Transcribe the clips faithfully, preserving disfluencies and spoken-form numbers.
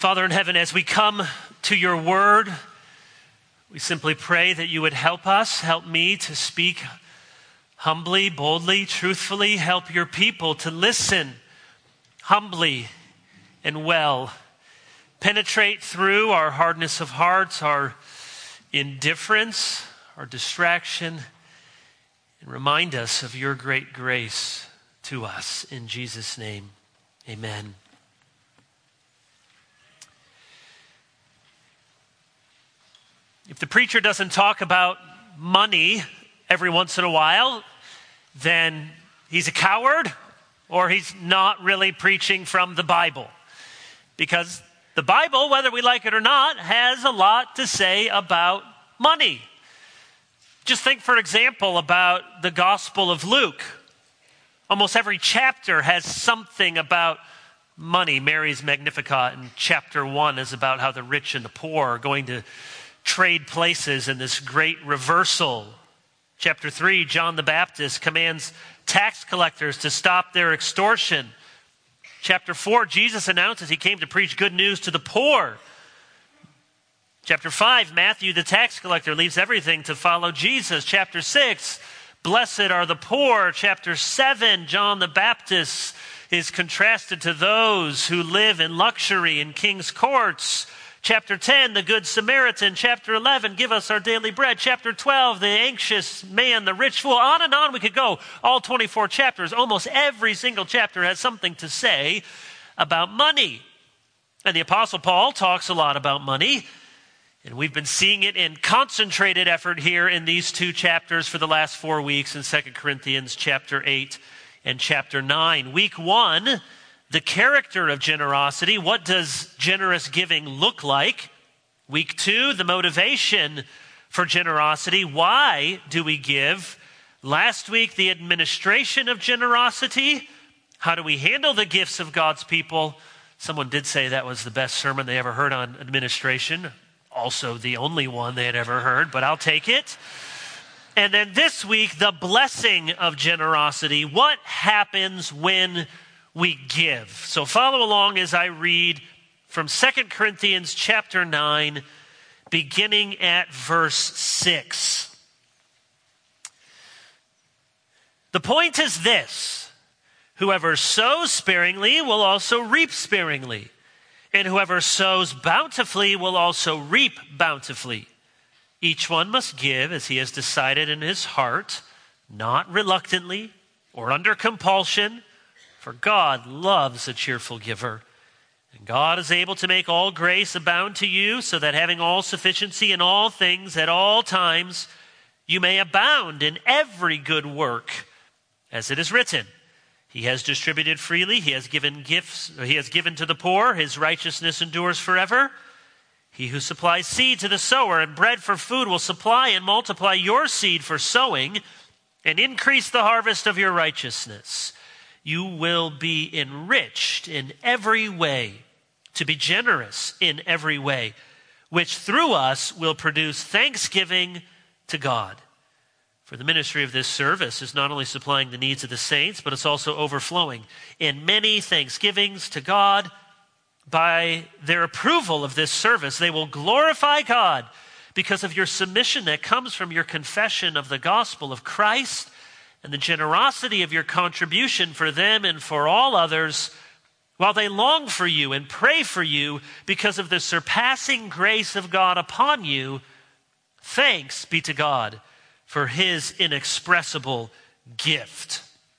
Father in heaven, as we come to your word, we simply pray that you would help us, help me to speak humbly, boldly, truthfully. Help your people to listen humbly and well. Penetrate through our hardness of hearts, our indifference, our distraction, and remind us of your great grace to us. In Jesus' name, amen. If the preacher doesn't talk about money every once in a while, then he's a coward or he's not really preaching from the Bible. Because the Bible, whether we like it or not, has a lot to say about money. Just think, for example, about the Gospel of Luke. Almost every chapter has something about money. Mary's Magnificat in chapter one is about how the rich and the poor are going to trade places in this great reversal. Chapter three, John the Baptist commands tax collectors to stop their extortion. Chapter four, Jesus announces he came to preach good news to the poor. Chapter five, Matthew the tax collector leaves everything to follow Jesus. Chapter six, blessed are the poor. Chapter seven, John the Baptist is contrasted to those who live in luxury in king's courts. Chapter ten, the Good Samaritan. Chapter eleven, give us our daily bread. Chapter twelve, the anxious man, the rich fool. On and on we could go. All twenty-four chapters. Almost every single chapter has something to say about money. And the Apostle Paul talks a lot about money. And we've been seeing it in concentrated effort here in these two chapters for the last four weeks in Second Corinthians chapter eight and chapter nine. Week one, the character of generosity. What does generous giving look like? Week two, the motivation for generosity. Why do we give? Last week, the administration of generosity. How do we handle the gifts of God's people? Someone did say that was the best sermon they ever heard on administration. Also the only one they had ever heard, but I'll take it. And then this week, the blessing of generosity. What happens when we give? So follow along as I read from Second Corinthians chapter nine, beginning at verse six. The point is this: whoever sows sparingly will also reap sparingly, and whoever sows bountifully will also reap bountifully. Each one must give as he has decided in his heart, not reluctantly or under compulsion, for God loves a cheerful giver. And God is able to make all grace abound to you, so that having all sufficiency in all things at all times, you may abound in every good work. As it is written, he has distributed freely, he has given gifts, he has given to the poor, his righteousness endures forever. He who supplies seed to the sower and bread for food will supply and multiply your seed for sowing and increase the harvest of your righteousness. You will be enriched in every way, to be generous in every way, which through us will produce thanksgiving to God. For the ministry of this service is not only supplying the needs of the saints, but it's also overflowing in many thanksgivings to God. By their approval of this service, they will glorify God because of your submission that comes from your confession of the gospel of Christ and the generosity of your contribution for them and for all others, while they long for you and pray for you because of the surpassing grace of God upon you. Thanks be to God for his inexpressible gift.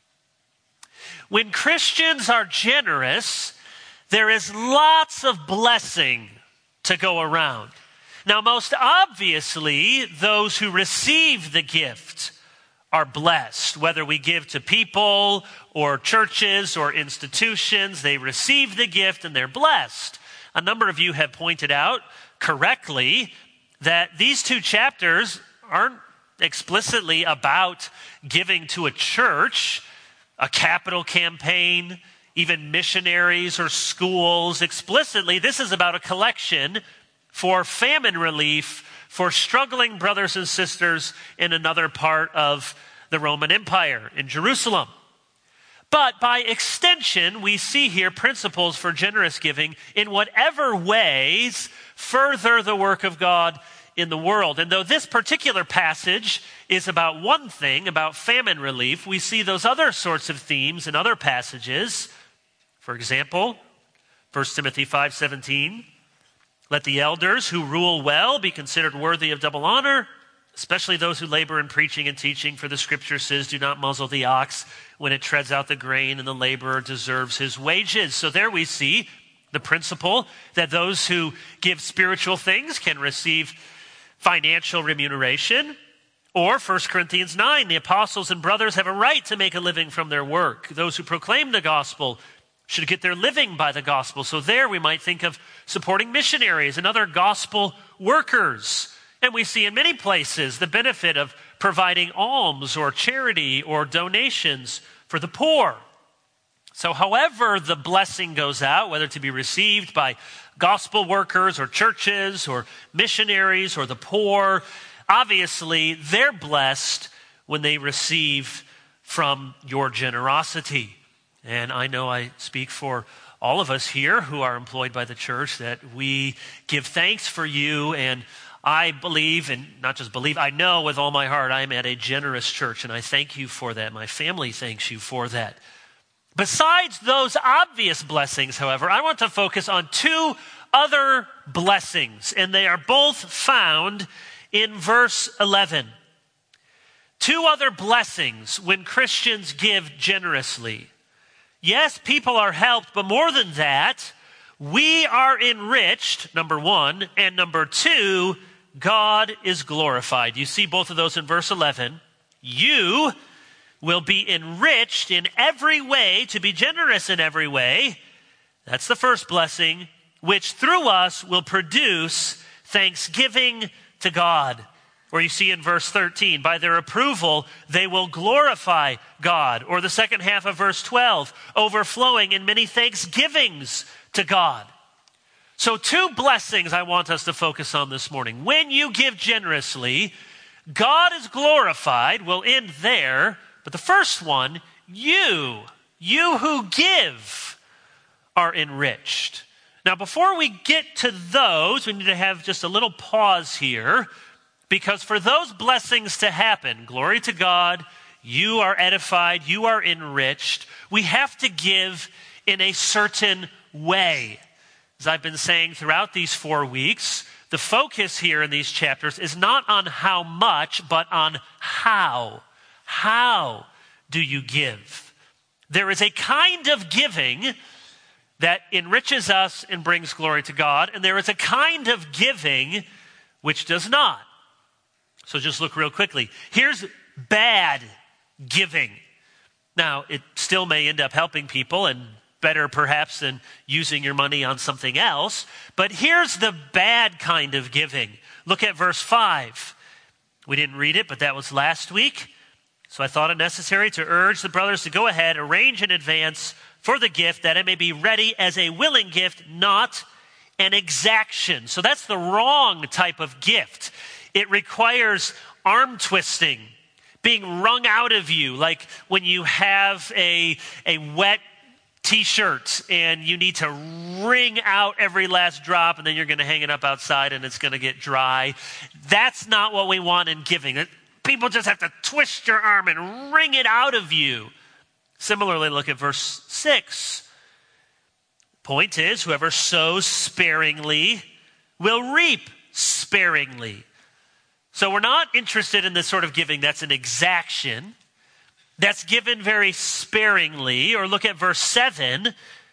When Christians are generous, there is lots of blessing to go around. Now, most obviously, those who receive the gift are blessed. Whether we give to people or churches or institutions, they receive the gift and they're blessed. A number of you have pointed out correctly that these two chapters aren't explicitly about giving to a church, a capital campaign, even missionaries or schools. Explicitly, this is about a collection for famine relief for struggling brothers and sisters in another part of the Roman Empire, in Jerusalem. But by extension, we see here principles for generous giving in whatever ways further the work of God in the world. And though this particular passage is about one thing, about famine relief, we see those other sorts of themes in other passages. For example, First Timothy five seventeen, let the elders who rule well be considered worthy of double honor, especially those who labor in preaching and teaching, for the scripture says, do not muzzle the ox when it treads out the grain, and the laborer deserves his wages. So there we see the principle that those who give spiritual things can receive financial remuneration. Or First Corinthians nine, the apostles and brothers have a right to make a living from their work. Those who proclaim the gospel should get their living by the gospel. So there we might think of supporting missionaries and other gospel workers. And we see in many places the benefit of providing alms or charity or donations for the poor. So however the blessing goes out, whether to be received by gospel workers or churches or missionaries or the poor, obviously they're blessed when they receive from your generosity. And I know I speak for all of us here who are employed by the church that we give thanks for you. And I believe, and not just believe, I know with all my heart I am at a generous church, and I thank you for that. My family thanks you for that. Besides those obvious blessings, however, I want to focus on two other blessings, and they are both found in verse eleven. Two other blessings when Christians give generously. Yes, people are helped, but more than that, we are enriched, number one, and number two, God is glorified. You see both of those in verse eleven. You will be enriched in every way, to be generous in every way. That's the first blessing, which through us will produce thanksgiving to God. Or you see in verse thirteen, by their approval, they will glorify God. Or the second half of verse twelve, overflowing in many thanksgivings to God. So two blessings I want us to focus on this morning. When you give generously, God is glorified. We'll end there. But the first one, you, you who give, are enriched. Now, before we get to those, we need to have just a little pause here. Because for those blessings to happen, glory to God, you are edified, you are enriched, we have to give in a certain way. As I've been saying throughout these four weeks, the focus here in these chapters is not on how much, but on how. How do you give? There is a kind of giving that enriches us and brings glory to God, and there is a kind of giving which does not. So just look real quickly. Here's bad giving. Now, it still may end up helping people and better perhaps than using your money on something else. But here's the bad kind of giving. Look at verse five. We didn't read it, but that was last week. So I thought it necessary to urge the brothers to go ahead, arrange in advance for the gift, that it may be ready as a willing gift, not an exaction. So that's the wrong type of gift. It requires arm twisting, being wrung out of you, like when you have a, a wet t-shirt and you need to wring out every last drop, and then you're going to hang it up outside and it's going to get dry. That's not what we want in giving. People just have to twist your arm and wring it out of you. Similarly, look at verse six. Point is, whoever sows sparingly will reap sparingly. So we're not interested in this sort of giving that's an exaction, that's given very sparingly. Or look at verse seven,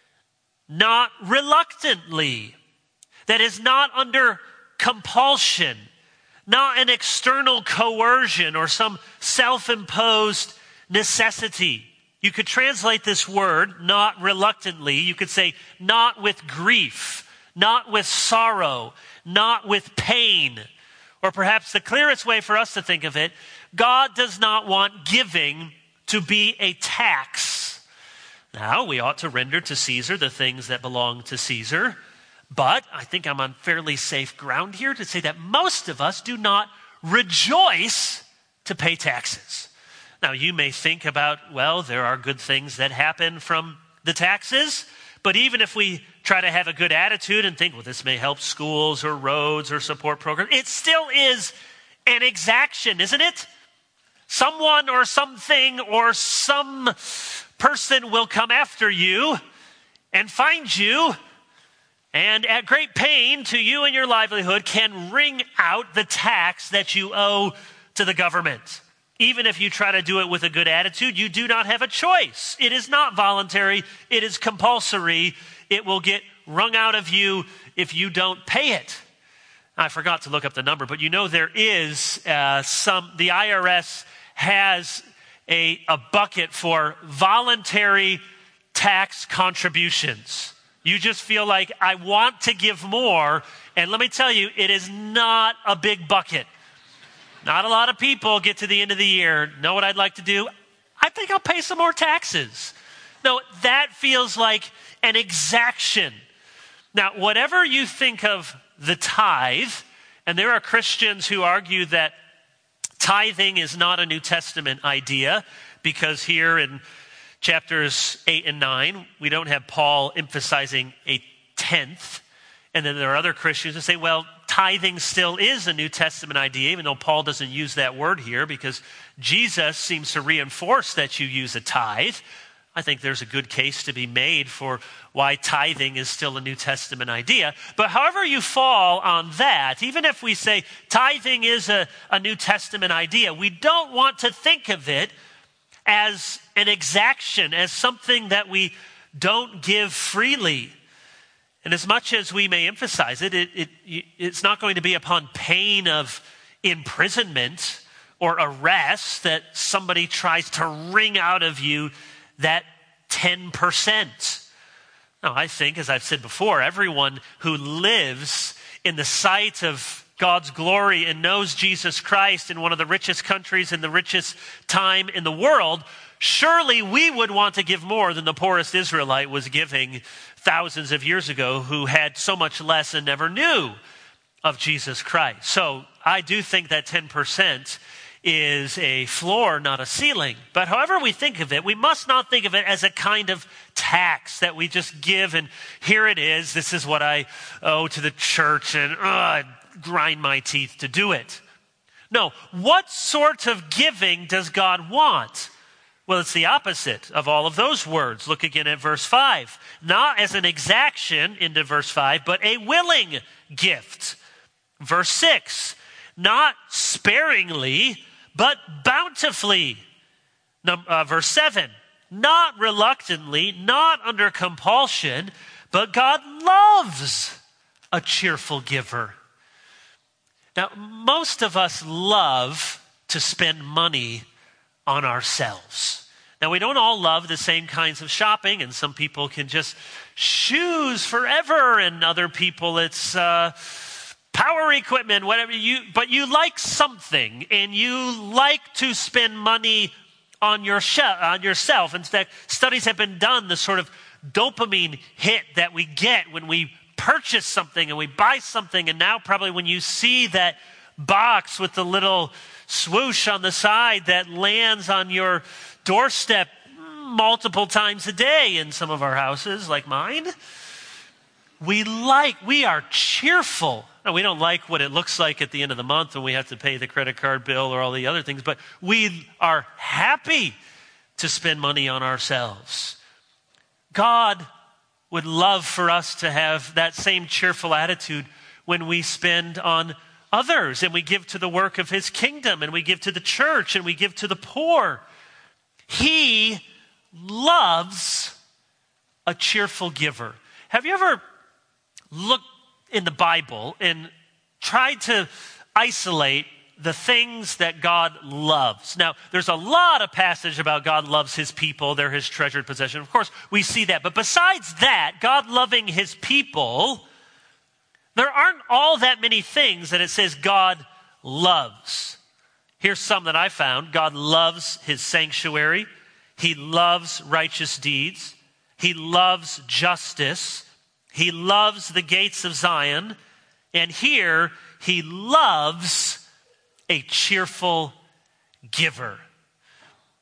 not reluctantly. That is not under compulsion, not an external coercion or some self-imposed necessity. You could translate this word, not reluctantly. You could say, not with grief, not with sorrow, not with pain. Or perhaps the clearest way for us to think of it, God does not want giving to be a tax. Now, we ought to render to Caesar the things that belong to Caesar. But I think I'm on fairly safe ground here to say that most of us do not rejoice to pay taxes. Now, you may think about, well, there are good things that happen from the taxes, but even if we try to have a good attitude and think, well, this may help schools or roads or support programs, it still is an exaction, isn't it? Someone or something or some person will come after you and find you, and at great pain to you and your livelihood can wring out the tax that you owe to the government. Even if you try to do it with a good attitude, you do not have a choice. It is not voluntary. It is compulsory. It will get wrung out of you if you don't pay it. I forgot to look up the number, but you know there is uh, some, the I R S has a, a bucket for voluntary tax contributions. You just feel like, I want to give more, and let me tell you, it is not a big bucket. Not a lot of people get to the end of the year, know what I'd like to do? I think I'll pay some more taxes. No, that feels like an exaction. Now, whatever you think of the tithe, and there are Christians who argue that tithing is not a New Testament idea, because here in chapters eight and nine, we don't have Paul emphasizing a tenth. And then there are other Christians who say, well, tithing still is a New Testament idea, even though Paul doesn't use that word here, because Jesus seems to reinforce that you use a tithe. I think there's a good case to be made for why tithing is still a New Testament idea. But however you fall on that, even if we say tithing is a, a New Testament idea, we don't want to think of it as an exaction, as something that we don't give freely. And as much as we may emphasize it, it, it, it's not going to be upon pain of imprisonment or arrest that somebody tries to wring out of you that ten percent. Now, I think, as I've said before, everyone who lives in the sight of God's glory and knows Jesus Christ in one of the richest countries in the richest time in the world, surely we would want to give more than the poorest Israelite was giving thousands of years ago, who had so much less and never knew of Jesus Christ. So I do think that ten percent is a floor, not a ceiling. But however we think of it, we must not think of it as a kind of tax that we just give, and here it is, this is what I owe to the church, and uh, I grind my teeth to do it. No, what sort of giving does God want? Well, it's the opposite of all of those words. Look again at verse five. Not as an exaction into verse five, but a willing gift. Verse six. Not sparingly, but bountifully. Num- uh, verse seven. Not reluctantly, not under compulsion, but God loves a cheerful giver. Now, most of us love to spend money on ourselves. Now, we don't all love the same kinds of shopping, and some people can just shoes forever, and other people it's uh, power equipment, whatever you, but you like something, and you like to spend money on, your sh- on yourself. In fact, studies have been done, the sort of dopamine hit that we get when we purchase something and we buy something, and now probably when you see that box with the little swoosh on the side that lands on your doorstep multiple times a day in some of our houses, like mine, we like, we are cheerful. Now, we don't like what it looks like at the end of the month when we have to pay the credit card bill or all the other things, but we are happy to spend money on ourselves. God would love for us to have that same cheerful attitude when we spend on others, and we give to the work of his kingdom, and we give to the church, and we give to the poor. He loves a cheerful giver. Have you ever looked in the Bible and tried to isolate the things that God loves? Now, there's a lot of passage about God loves his people, they're his treasured possession. Of course, we see that. But besides that, God loving his people, there aren't all that many things that it says God loves. Here's some that I found. God loves his sanctuary. He loves righteous deeds. He loves justice. He loves the gates of Zion. And here, he loves a cheerful giver.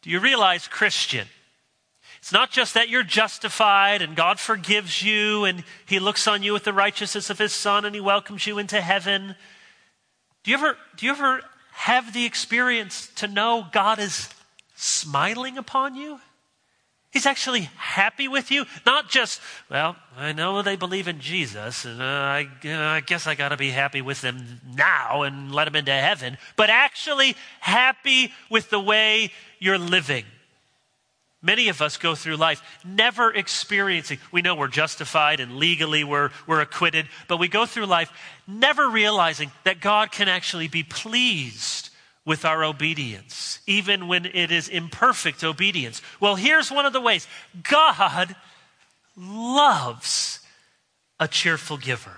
Do you realize, Christian, it's not just that you're justified and God forgives you and he looks on you with the righteousness of his Son and he welcomes you into heaven. Do you ever, do you ever have the experience to know God is smiling upon you? He's actually happy with you. Not just, well, I know they believe in Jesus, and uh, I, uh, I guess I got to be happy with them now and let them into heaven, but actually happy with the way you're living. Many of us go through life never experiencing, we know we're justified and legally we're, we're acquitted, but we go through life never realizing that God can actually be pleased with our obedience, even when it is imperfect obedience. Well, here's one of the ways. God loves a cheerful giver.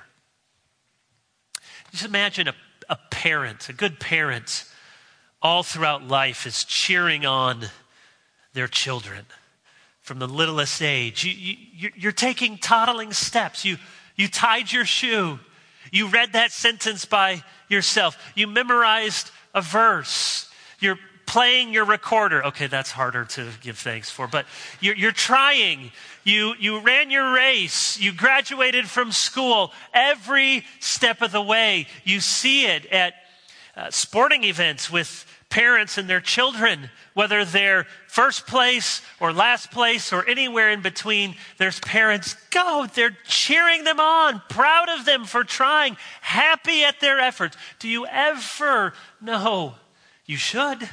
Just imagine a, a parent, a good parent, all throughout life is cheering on their children from the littlest age. You, you, you're taking toddling steps. You, you tied your shoe. You read that sentence by yourself. You memorized a verse. You're playing your recorder. Okay, that's harder to give thanks for, but you're, you're trying. You, you ran your race. You graduated from school. Every step of the way, you see it at uh, sporting events with parents and their children, whether they're first place or last place or anywhere in between. There's parents, go, they're cheering them on, proud of them for trying, happy at their efforts. Do you ever know, you should,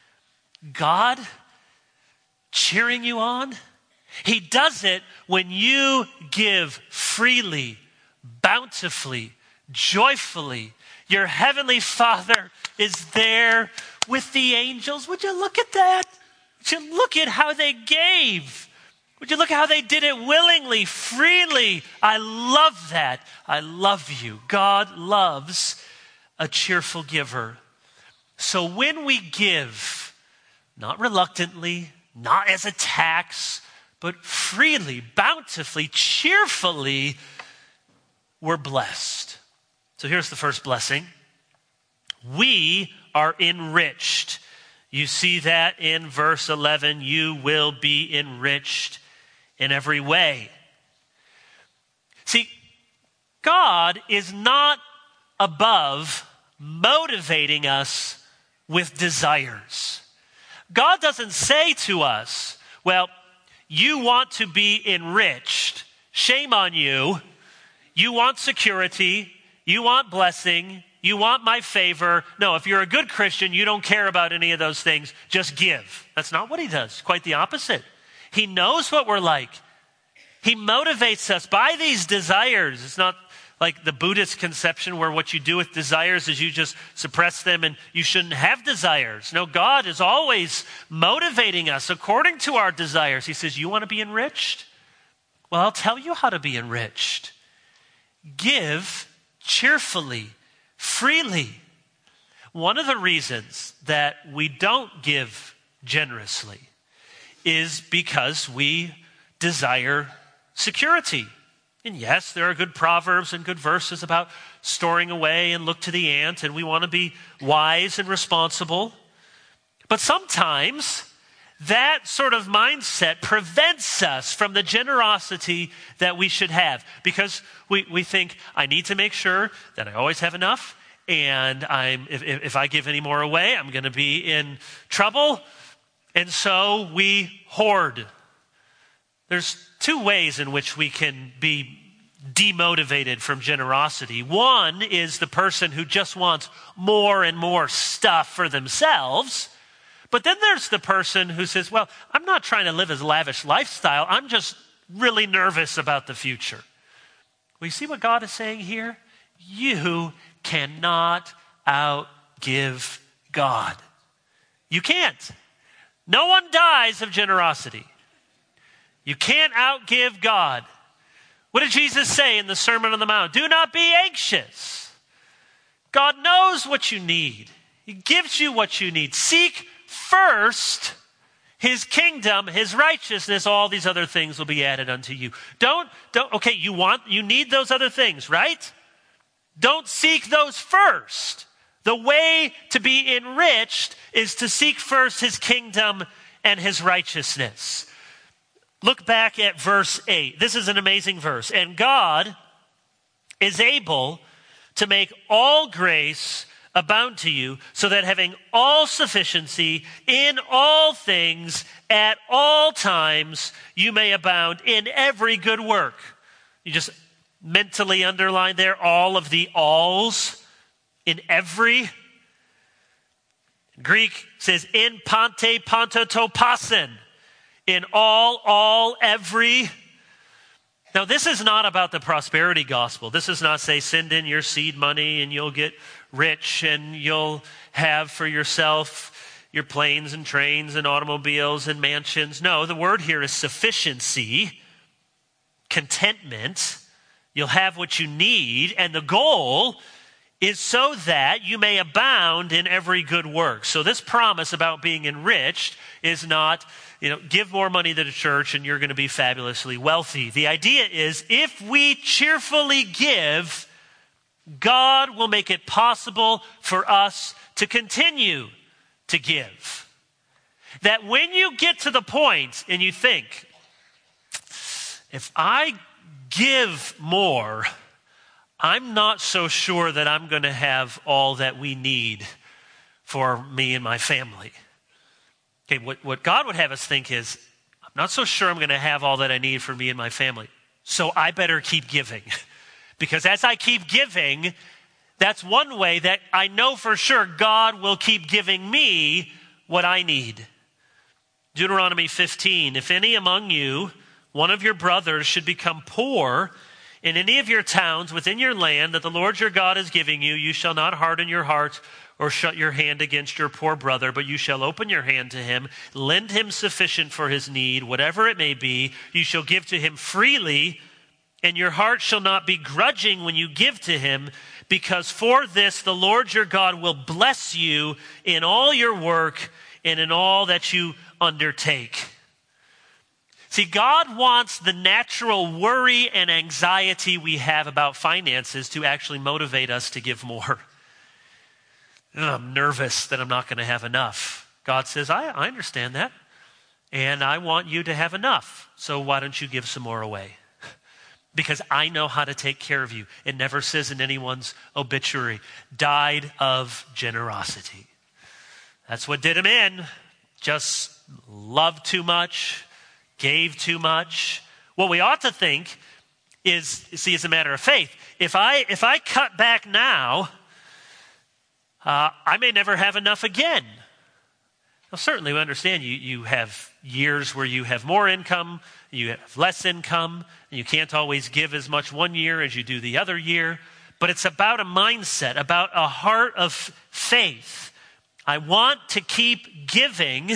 God cheering you on? He does it when you give freely, bountifully, joyfully. Your heavenly Father is there with the angels. Would you look at that? Would you look at how they gave? Would you look at how they did it willingly, freely? I love that. I love you. God loves a cheerful giver. So when we give, not reluctantly, not as a tax, but freely, bountifully, cheerfully, we're blessed. So here's the first blessing. We are enriched. You see that in verse eleven. You will be enriched in every way. See, God is not above motivating us with desires. God doesn't say to us, well, you want to be enriched. Shame on you. You want security. You want blessing. You want my favor. No, if you're a good Christian, you don't care about any of those things. Just give. That's not what he does. Quite the opposite. He knows what we're like. He motivates us by these desires. It's not like the Buddhist conception where what you do with desires is you just suppress them and you shouldn't have desires. No, God is always motivating us according to our desires. He says, you want to be enriched? Well, I'll tell you how to be enriched. Give cheerfully, freely. One of the reasons that we don't give generously is because we desire security. And yes, there are good proverbs and good verses about storing away and look to the ant, and we want to be wise and responsible. But sometimes that sort of mindset prevents us from the generosity that we should have, because we, we think, I need to make sure that I always have enough, and I'm if, if I give any more away, I'm going to be in trouble. And so we hoard. There's two ways in which we can be demotivated from generosity. One is the person who just wants more and more stuff for themselves. But then there's the person who says, well, I'm not trying to live a lavish lifestyle. I'm just really nervous about the future. Well, you see what God is saying here? You cannot outgive God. You can't. No one dies of generosity. You can't outgive God. What did Jesus say in the Sermon on the Mount? Do not be anxious. God knows what you need. He gives you what you need. Seek first his kingdom, his righteousness. All these other things will be added unto you. Don't, don't, okay, you want, you need those other things, right? Don't seek those first. The way to be enriched is to seek first his kingdom and his righteousness. Look back at verse eight. This is an amazing verse. And God is able to make all grace abound to you, so that having all sufficiency in all things at all times, you may abound in every good work. You just mentally underline there all of the alls. In every. Greek says in pante pantotopasen. In all, all, every. Now, this is not about the prosperity gospel. This is not say, send in your seed money and you'll get rich and you'll have for yourself your planes and trains and automobiles and mansions. No, the word here is sufficiency, contentment. You'll have what you need, and the goal is so that you may abound in every good work. So this promise about being enriched is not, you know, give more money to the church and you're going to be fabulously wealthy. The idea is if we cheerfully give, God will make it possible for us to continue to give. That when you get to the point and you think, if I give more, I'm not so sure that I'm going to have all that we need for me and my family. Okay, what, what God would have us think is, I'm not so sure I'm going to have all that I need for me and my family, so I better keep giving. Because as I keep giving, that's one way that I know for sure God will keep giving me what I need. Deuteronomy fifteen, if any among you, one of your brothers should become poor in any of your towns within your land that the Lord your God is giving you, you shall not harden your heart or shut your hand against your poor brother, but you shall open your hand to him, lend him sufficient for his need, whatever it may be. You shall give to him freely, and your heart shall not be grudging when you give to him, because for this the Lord your God will bless you in all your work and in all that you undertake. See, God wants the natural worry and anxiety we have about finances to actually motivate us to give more. I'm nervous that I'm not going to have enough. God says, I, I understand that, and I want you to have enough, so why don't you give some more away? Because I know how to take care of you. It never says in anyone's obituary, died of generosity. That's what did him in. Just loved too much, gave too much. What we ought to think is, see, it's a matter of faith. If I if I cut back now, uh, I may never have enough again. Now, certainly we understand you, you have years where you have more income, you have less income, and you can't always give as much one year as you do the other year. But it's about a mindset, about a heart of faith. I want to keep giving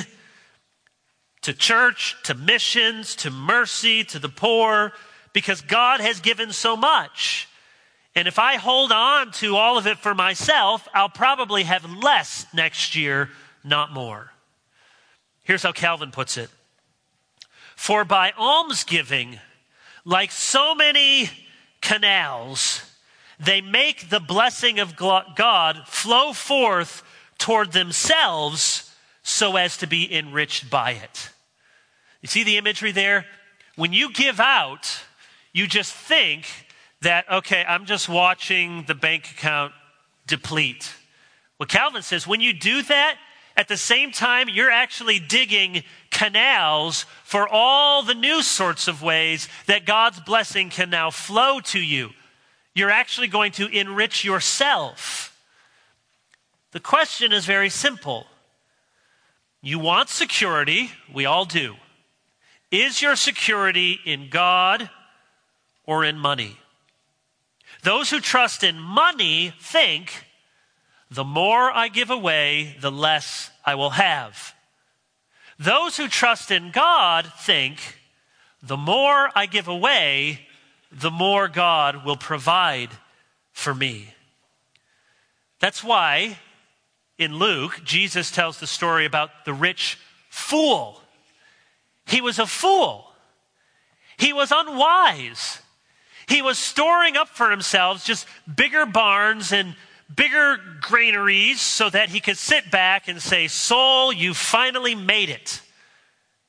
to church, to missions, to mercy, to the poor, because God has given so much. And if I hold on to all of it for myself, I'll probably have less next year, not more. Here's how Calvin puts it. For by almsgiving, like so many canals, they make the blessing of God flow forth toward themselves so as to be enriched by it. You see the imagery there? When you give out, you just think that, okay, I'm just watching the bank account deplete. What Calvin says, when you do that, at the same time, you're actually digging canals for all the new sorts of ways that God's blessing can now flow to you. You're actually going to enrich yourself. The question is very simple. You want security, we all do. Is your security in God or in money? Those who trust in money think, the more I give away, the less I will have. Those who trust in God think, the more I give away, the more God will provide for me. That's why in Luke, Jesus tells the story about the rich fool. He was a fool. He was unwise. He was storing up for himself just bigger barns and bigger granaries so that he could sit back and say, soul, you finally made it.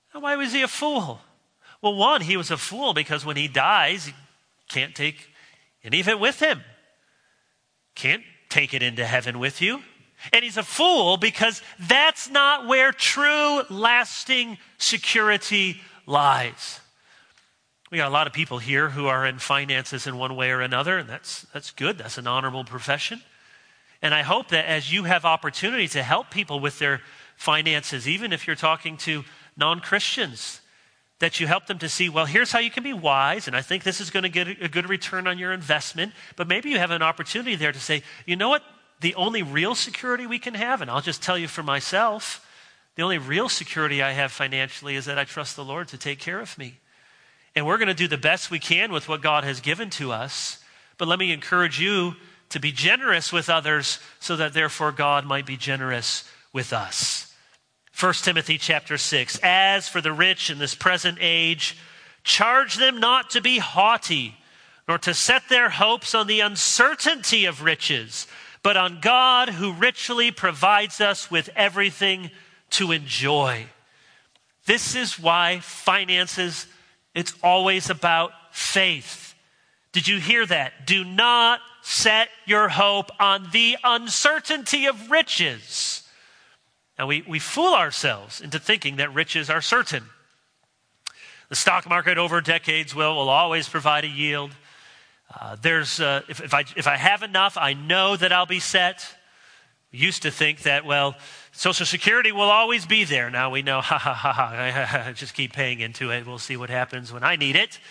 Why was he a fool? Well, one, he was a fool because when he dies, he can't take any of it with him. Can't take it into heaven with you. And he's a fool because that's not where true, lasting security lies. We got a lot of people here who are in finances in one way or another, and that's that's good. That's an honorable profession. And I hope that as you have opportunity to help people with their finances, even if you're talking to non-Christians, that you help them to see, well, here's how you can be wise, and I think this is going to get a good return on your investment. But maybe you have an opportunity there to say, you know what? The only real security we can have, and I'll just tell you for myself, the only real security I have financially is that I trust the Lord to take care of me. And we're going to do the best we can with what God has given to us. But let me encourage you to be generous with others so that therefore God might be generous with us. First Timothy chapter six, as for the rich in this present age, charge them not to be haughty, nor to set their hopes on the uncertainty of riches, but on God who richly provides us with everything to enjoy. This is why finances, it's always about faith. Did you hear that? Do not set your hope on the uncertainty of riches. Now, we, we fool ourselves into thinking that riches are certain. The stock market over decades will, will always provide a yield. Uh, there's uh, if, if I if I have enough, I know that I'll be set. We used to think that, well, Social Security will always be there. Now we know, ha ha ha ha, just keep paying into it. We'll see what happens when I need it.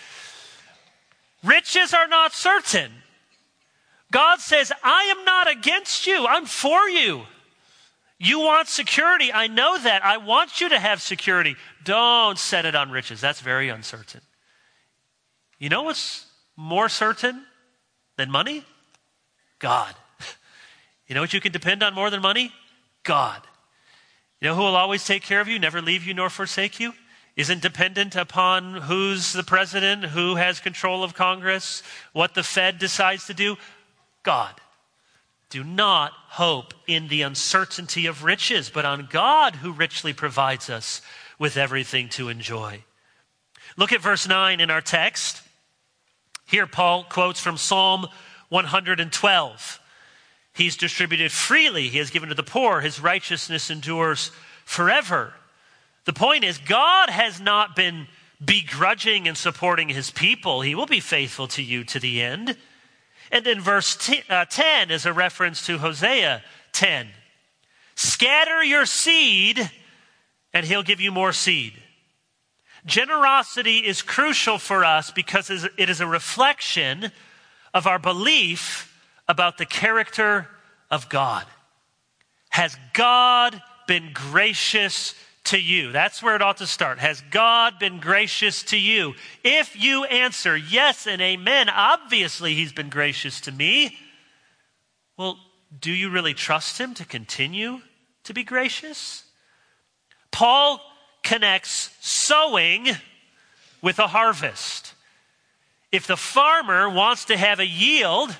Riches are not certain. God says, I am not against you. I'm for you. You want security. I know that. I want you to have security. Don't set it on riches. That's very uncertain. You know what's more certain than money? God. You know what you can depend on more than money? God. You know who will always take care of you, never leave you nor forsake you? Isn't dependent upon who's the president, who has control of Congress, what the Fed decides to do. God. Do not hope in the uncertainty of riches, but on God who richly provides us with everything to enjoy. Look at verse nine in our text. Here Paul quotes from Psalm one hundred twelve. He's distributed freely. He has given to the poor. His righteousness endures forever. The point is, God has not been begrudging in supporting his people. He will be faithful to you to the end. And then verse t- uh, ten is a reference to Hosea ten. Scatter your seed, and he'll give you more seed. Generosity is crucial for us because it is a reflection of our belief about the character of God. Has God been gracious to you? That's where it ought to start. Has God been gracious to you? If you answer yes and amen, obviously he's been gracious to me. Well, do you really trust him to continue to be gracious? Paul connects sowing with a harvest. If the farmer wants to have a yield,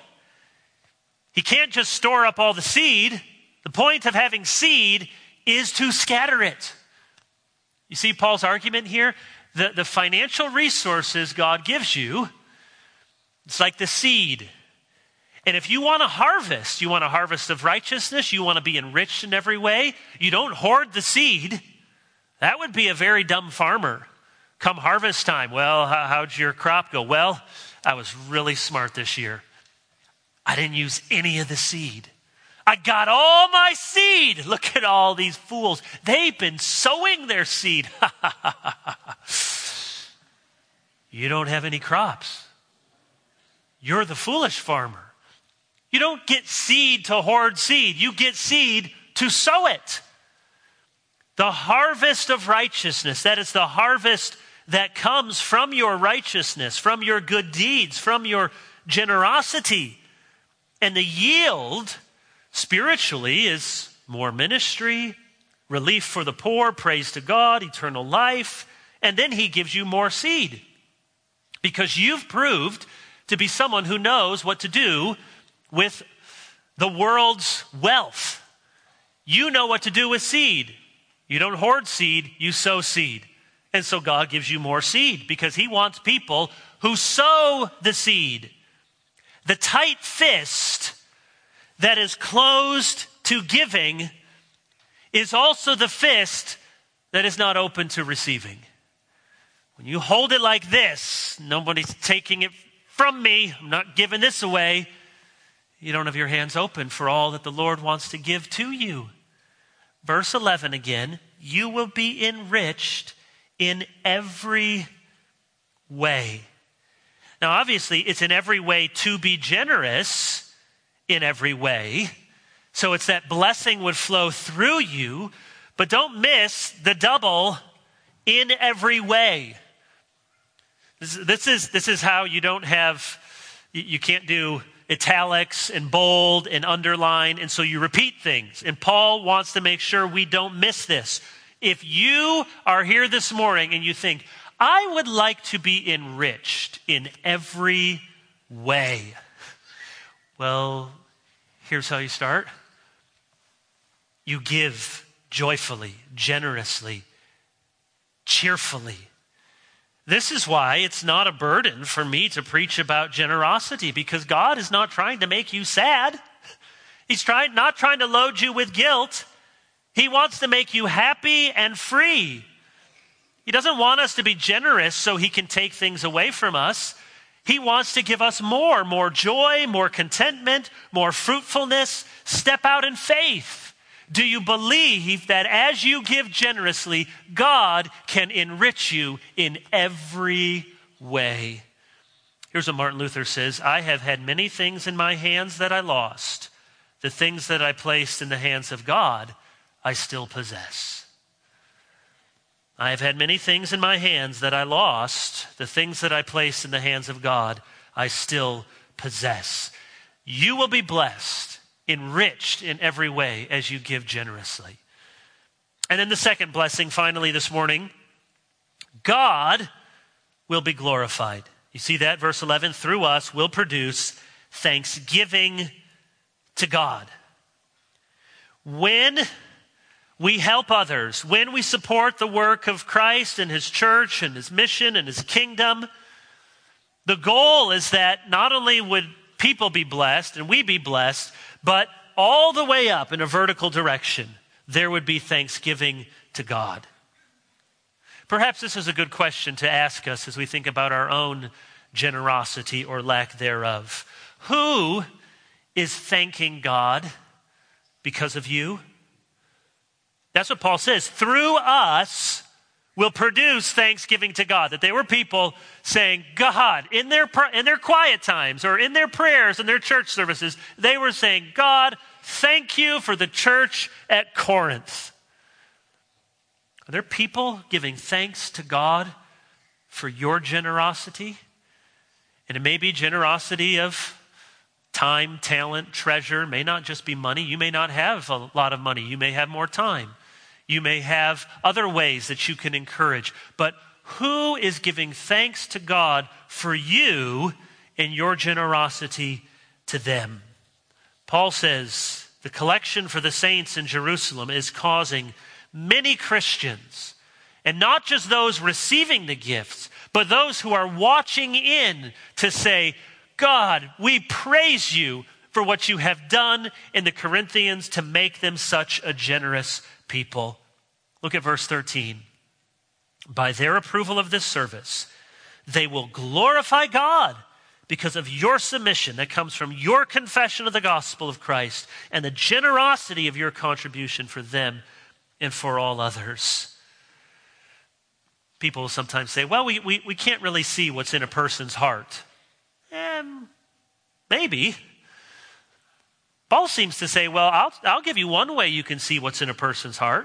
he can't just store up all the seed. The point of having seed is to scatter it. You see Paul's argument here? The, the financial resources God gives you, it's like the seed. And if you want to harvest, you want a harvest of righteousness, you want to be enriched in every way, you don't hoard the seed. That would be a very dumb farmer. Come harvest time, well, how, how'd your crop go? Well, I was really smart this year. I didn't use any of the seed. I got all my seed. Look at all these fools. They've been sowing their seed. You don't have any crops. You're the foolish farmer. You don't get seed to hoard seed. You get seed to sow it. The harvest of righteousness, that is the harvest that comes from your righteousness, from your good deeds, from your generosity. And the yield, spiritually, is more ministry, relief for the poor, praise to God, eternal life, and then he gives you more seed. Because you've proved to be someone who knows what to do with the world's wealth. You know what to do with seed. You don't hoard seed, you sow seed. And so God gives you more seed because he wants people who sow the seed. The tight fist that is closed to giving is also the fist that is not open to receiving. When you hold it like this, nobody's taking it from me, I'm not giving this away. You don't have your hands open for all that the Lord wants to give to you. Verse eleven again, you will be enriched in every way. Now, obviously, it's in every way to be generous in every way. So it's that blessing would flow through you, but don't miss the double in every way. This, this is, this is how you don't have, you, you can't do italics and bold and underline, and so you repeat things. And Paul wants to make sure we don't miss this. If you are here this morning and you think, I would like to be enriched in every way. Well, here's how you start. You give joyfully, generously, cheerfully. This is why it's not a burden for me to preach about generosity, because God is not trying to make you sad. He's trying, not trying to load you with guilt. He wants to make you happy and free. He doesn't want us to be generous so he can take things away from us. He wants to give us more, more joy, more contentment, more fruitfulness. Step out in faith. Do you believe that as you give generously, God can enrich you in every way? Here's what Martin Luther says, I have had many things in my hands that I lost. The things that I placed in the hands of God, I still possess. I have had many things in my hands that I lost. The things that I placed in the hands of God, I still possess. You will be blessed, enriched in every way as you give generously. And then the second blessing, finally this morning, God will be glorified. You see that? Verse eleven, through us will produce thanksgiving to God. When we help others, when we support the work of Christ and his church and his mission and his kingdom, the goal is that not only would people be blessed and we be blessed, but all the way up in a vertical direction, there would be thanksgiving to God. Perhaps this is a good question to ask us as we think about our own generosity or lack thereof. Who is thanking God because of you? That's what Paul says. Through us will produce thanksgiving to God. That they were people saying, God, in their, in their quiet times or in their prayers and their church services, they were saying, God, thank you for the church at Corinth. Are there people giving thanks to God for your generosity? And it may be generosity of time, talent, treasure. It may not just be money. You may not have a lot of money. You may have more time. You may have other ways that you can encourage. But who is giving thanks to God for you and your generosity to them? Paul says the collection for the saints in Jerusalem is causing many Christians, and not just those receiving the gifts, but those who are watching in to say, God, we praise you for what you have done in the Corinthians to make them such a generous people. Look at verse thirteen. By their approval of this service, they will glorify God because of your submission that comes from your confession of the gospel of Christ and the generosity of your contribution for them and for all others. People sometimes say, well, we, we, we can't really see what's in a person's heart. Um, maybe. Paul seems to say, well, I'll, I'll give you one way you can see what's in a person's heart.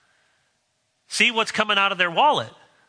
See what's coming out of their wallet.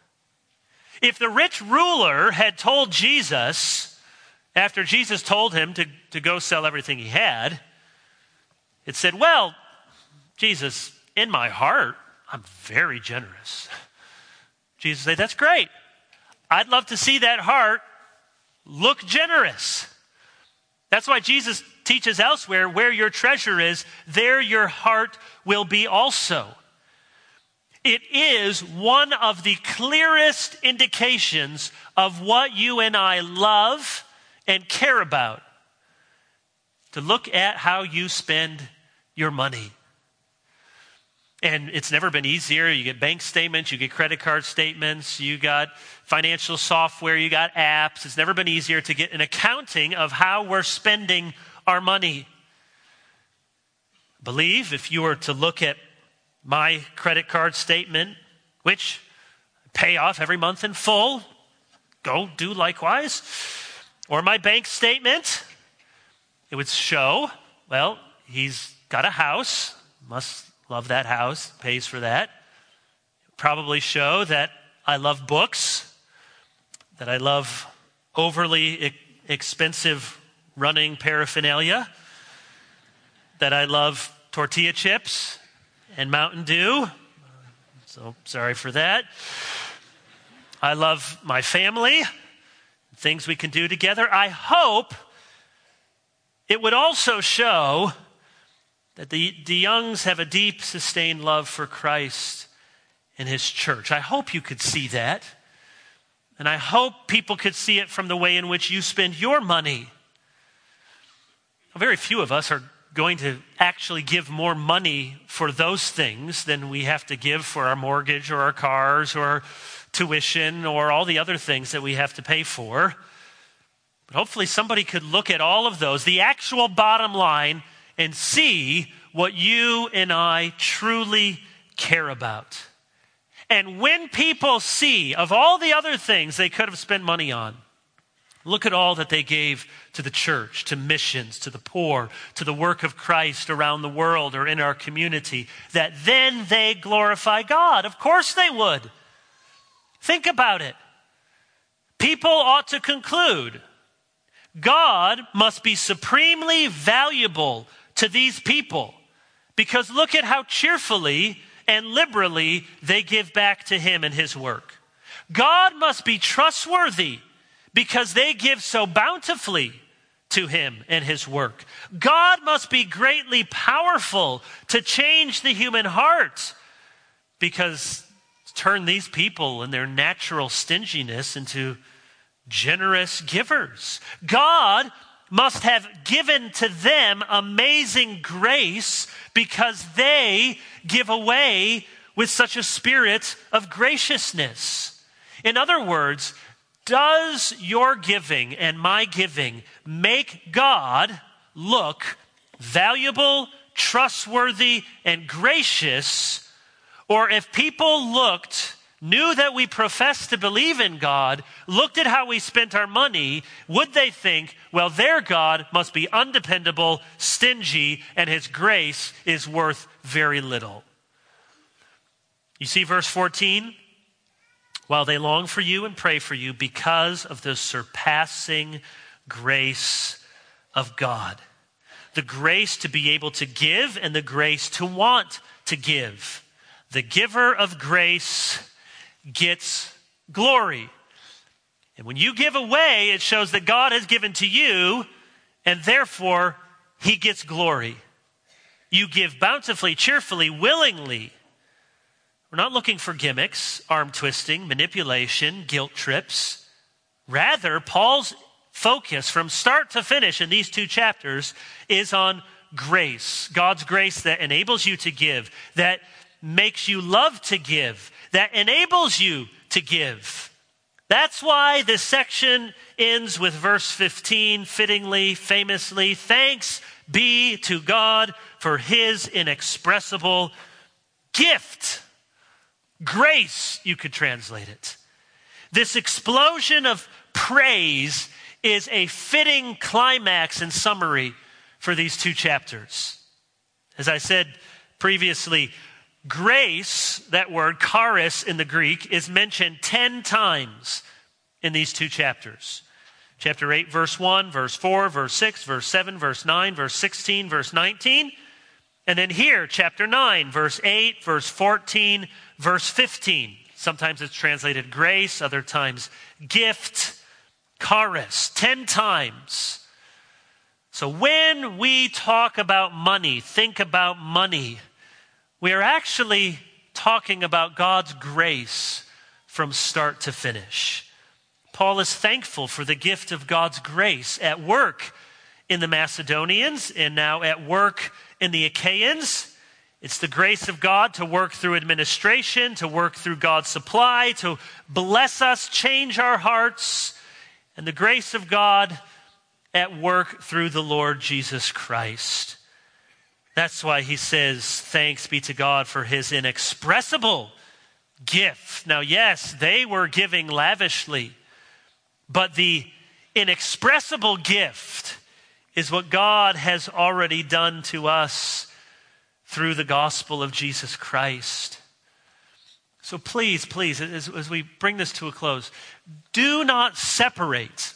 If the rich ruler had told Jesus, after Jesus told him to, to go sell everything he had, it said, well, Jesus, in my heart, I'm very generous. Jesus said, that's great. I'd love to see that heart look generous. That's why Jesus teaches elsewhere, where your treasure is, there your heart will be also. It is one of the clearest indications of what you and I love and care about, to look at how you spend your money. And it's never been easier. You get bank statements, you get credit card statements, you got financial software, you got apps. It's never been easier to get an accounting of how we're spending our money. I believe if you were to look at my credit card statement, which I pay off every month in full, go do likewise, or my bank statement, it would show, well, he's got a house, must love that house, pays for that. Probably show that I love books, that I love overly e- expensive running paraphernalia, that I love tortilla chips and Mountain Dew. So sorry for that. I love my family, things we can do together. I hope it would also show that the, the Youngs have a deep, sustained love for Christ and his church. I hope you could see that. And I hope people could see it from the way in which you spend your money. Well, very few of us are going to actually give more money for those things than we have to give for our mortgage or our cars or our tuition or all the other things that we have to pay for. But hopefully somebody could look at all of those, the actual bottom line, and see what you and I truly care about. And when people see of all the other things they could have spent money on, look at all that they gave to the church, to missions, to the poor, to the work of Christ around the world or in our community, that then they glorify God. Of course they would. Think about it. People ought to conclude, God must be supremely valuable to these people, because look at how cheerfully and liberally they give back to him and his work. God must be trustworthy because they give so bountifully to him and his work. God must be greatly powerful to change the human heart, because turn these people and their natural stinginess into generous givers. God must have given to them amazing grace because they give away with such a spirit of graciousness. In other words, does your giving and my giving make God look valuable, trustworthy, and gracious? Or if people looked knew that we profess to believe in God, looked at how we spent our money, would they think, well, their God must be undependable, stingy, and his grace is worth very little? You see verse fourteen? While they long for you and pray for you because of the surpassing grace of God. The grace to be able to give and the grace to want to give. The giver of grace gets glory. And when you give away, it shows that God has given to you, and therefore he gets glory. You give bountifully, cheerfully, willingly. We're not looking for gimmicks, arm twisting, manipulation, guilt trips. Rather, Paul's focus from start to finish in these two chapters is on grace. God's grace that enables you to give, that makes you love to give, that enables you to give. That's why this section ends with verse fifteen, fittingly, famously, thanks be to God for his inexpressible gift. Grace, you could translate it. This explosion of praise is a fitting climax and summary for these two chapters. As I said previously, grace, that word, charis in the Greek, is mentioned ten times in these two chapters. Chapter eight, verse one, verse four, verse six, verse seven, verse nine, verse sixteen, verse nineteen. And then here, chapter nine, verse eight, verse fourteen, verse fifteen. Sometimes it's translated grace, other times gift, charis, ten times. So when we talk about money, think about money, we are actually talking about God's grace from start to finish. Paul is thankful for the gift of God's grace at work in the Macedonians and now at work in the Achaeans. It's the grace of God to work through administration, to work through God's supply, to bless us, change our hearts, and the grace of God at work through the Lord Jesus Christ. That's why he says, thanks be to God for his inexpressible gift. Now, yes, they were giving lavishly, but the inexpressible gift is what God has already done to us through the gospel of Jesus Christ. So please, please, as, as we bring this to a close, do not separate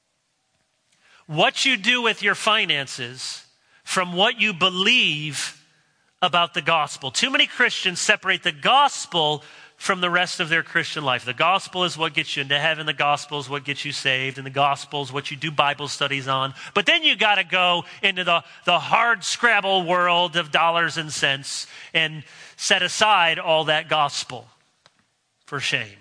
what you do with your finances from what you believe about the gospel. Too many Christians separate the gospel from the rest of their Christian life. The gospel is what gets you into heaven. The gospel is what gets you saved. And the gospel is what you do Bible studies on. But then you got to go into the, the hard scrabble world of dollars and cents and set aside all that gospel. For shame.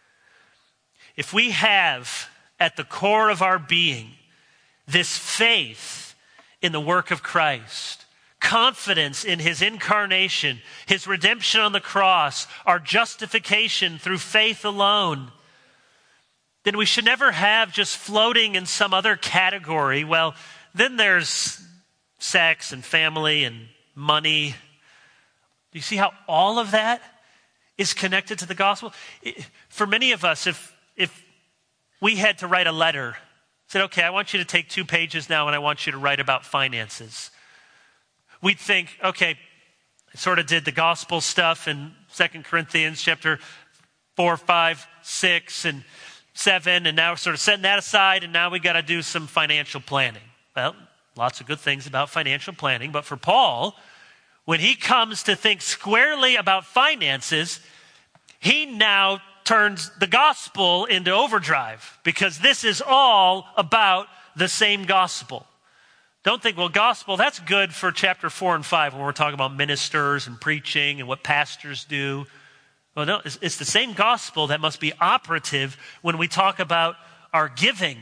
If we have at the core of our being this faith in the work of Christ, confidence in his incarnation, his redemption on the cross, our justification through faith alone, then we should never have just floating in some other category. Well, then there's sex and family and money. Do you see how all of that is connected to the gospel? For many of us, if if we had to write a letter, said, okay, I want you to take two pages now and I want you to write about finances. We'd think, okay, I sort of did the gospel stuff in Second Corinthians chapter four, five, six, and seven, and now we're sort of setting that aside, and now we got to do some financial planning. Well, lots of good things about financial planning, but for Paul, when he comes to think squarely about finances, he now turns the gospel into overdrive because this is all about the same gospel. Don't think, well, gospel, that's good for chapter four and five when we're talking about ministers and preaching and what pastors do. Well, no, it's, it's the same gospel that must be operative when we talk about our giving.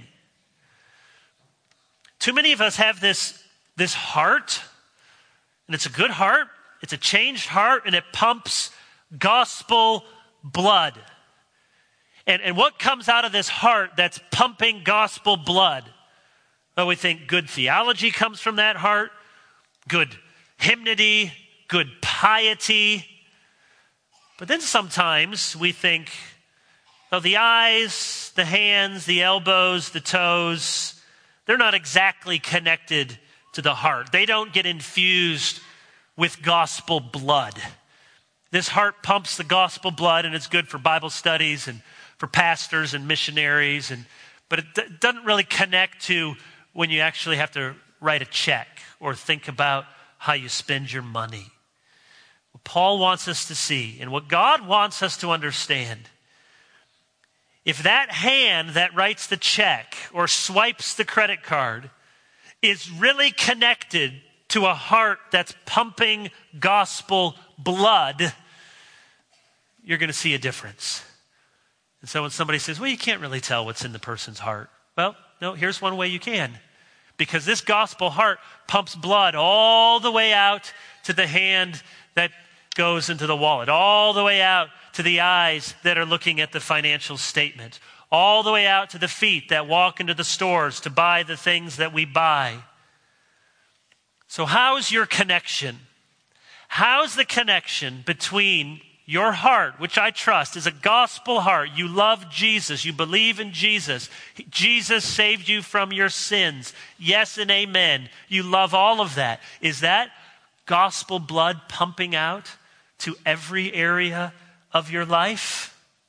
Too many of us have this, this heart. And it's a good heart, it's a changed heart, and it pumps gospel blood. And, and what comes out of this heart that's pumping gospel blood? Well, we think good theology comes from that heart, good hymnody, good piety. But then sometimes we think, oh, the eyes, the hands, the elbows, the toes, they're not exactly connected to the heart. They don't get infused with gospel blood. This heart pumps the gospel blood, and it's good for Bible studies and for pastors and missionaries, and but it d- doesn't really connect to when you actually have to write a check or think about how you spend your money. What Paul wants us to see, and what God wants us to understand, if that hand that writes the check or swipes the credit card is really connected to a heart that's pumping gospel blood, you're going to see a difference. And so when somebody says, well, you can't really tell what's in the person's heart. Well, no, here's one way you can. Because this gospel heart pumps blood all the way out to the hand that goes into the wallet, all the way out to the eyes that are looking at the financial statement, all the way out to the feet that walk into the stores to buy the things that we buy. So how's your connection? How's the connection between your heart, which I trust is a gospel heart? You love Jesus. You believe in Jesus. Jesus saved you from your sins. Yes and amen. You love all of that. Is that gospel blood pumping out to every area of your life?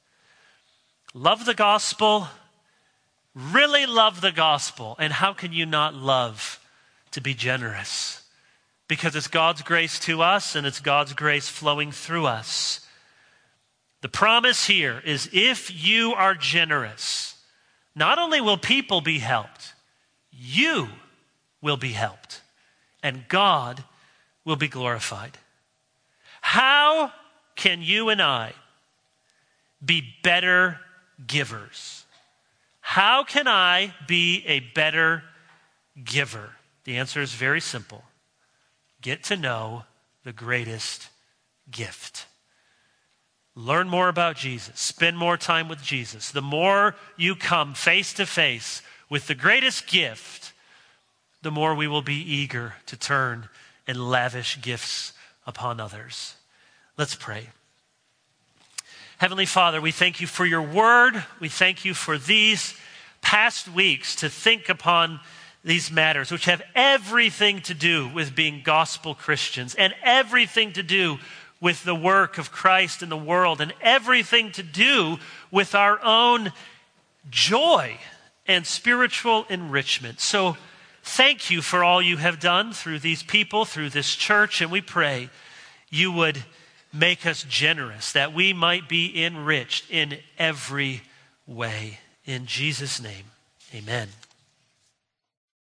Love the gospel. Really love the gospel. And how can you not love to be generous? Because it's God's grace to us and it's God's grace flowing through us. The promise here is if you are generous, not only will people be helped, you will be helped, and God will be glorified. How can you and I be better givers? How can I be a better giver? The answer is very simple. Get to know the greatest gift. Learn more about Jesus. Spend more time with Jesus. The more you come face to face with the greatest gift, the more we will be eager to turn and lavish gifts upon others. Let's pray. Heavenly Father, we thank you for your word. We thank you for these past weeks to think upon these matters, which have everything to do with being gospel Christians and everything to do with the work of Christ in the world and everything to do with our own joy and spiritual enrichment. So thank you for all you have done through these people, through this church, and we pray you would make us generous, that we might be enriched in every way. In Jesus' name, amen.